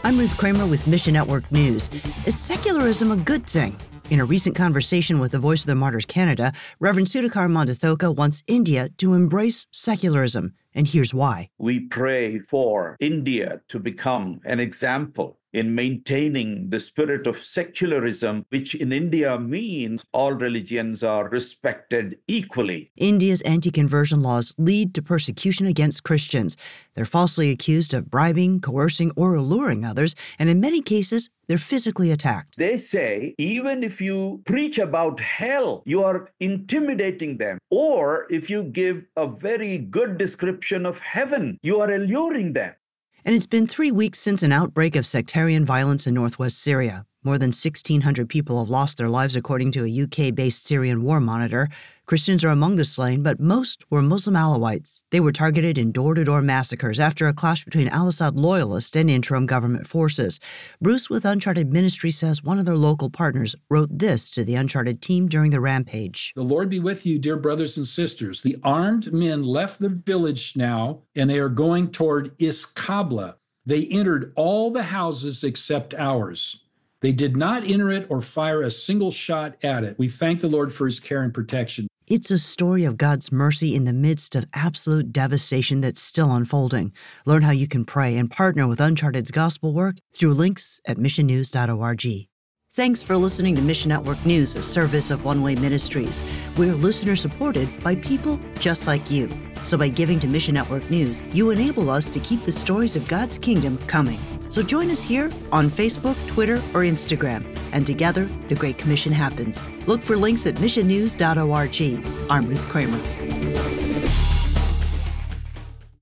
I'm Ruth Kramer with Mission Network News. Is secularism a good thing? In a recent conversation with the Voice of the Martyrs Canada, Reverend Sudhakar Mandithoka wants India to embrace secularism, and here's why. We pray for India to become an example in maintaining the spirit of secularism, which in India means all religions are respected equally. India's anti-conversion laws lead to persecution against Christians. They're falsely accused of bribing, coercing, or alluring others, and in many cases, they're physically attacked. They say, even if you preach about hell, you are intimidating them. Or if you give a very good description of heaven, you are alluring them. And it's been 3 weeks since an outbreak of sectarian violence in northwest Syria. More than 1,600 people have lost their lives, according to a UK-based Syrian war monitor. Christians are among the slain, but most were Muslim Alawites. They were targeted in door-to-door massacres after a clash between al-Assad loyalists and interim government forces. Bruce with Uncharted Ministry says one of their local partners wrote this to the Uncharted team during the rampage. The Lord be with you, dear brothers and sisters. The armed men left the village now, and they are going toward Iskabla. They entered all the houses except ours. They did not enter it or fire a single shot at it. We thank the Lord for his care and protection. It's a story of God's mercy in the midst of absolute devastation that's still unfolding. Learn how you can pray and partner with Uncharted's gospel work through links at missionnews.org. Thanks for listening to Mission Network News, a service of One Way Ministries. We're listener-supported by people just like you. So by giving to Mission Network News, you enable us to keep the stories of God's kingdom coming. So join us here on Facebook, Twitter, or Instagram. And together, the Great Commission happens. Look for links at missionnews.org. I'm Ruth Kramer.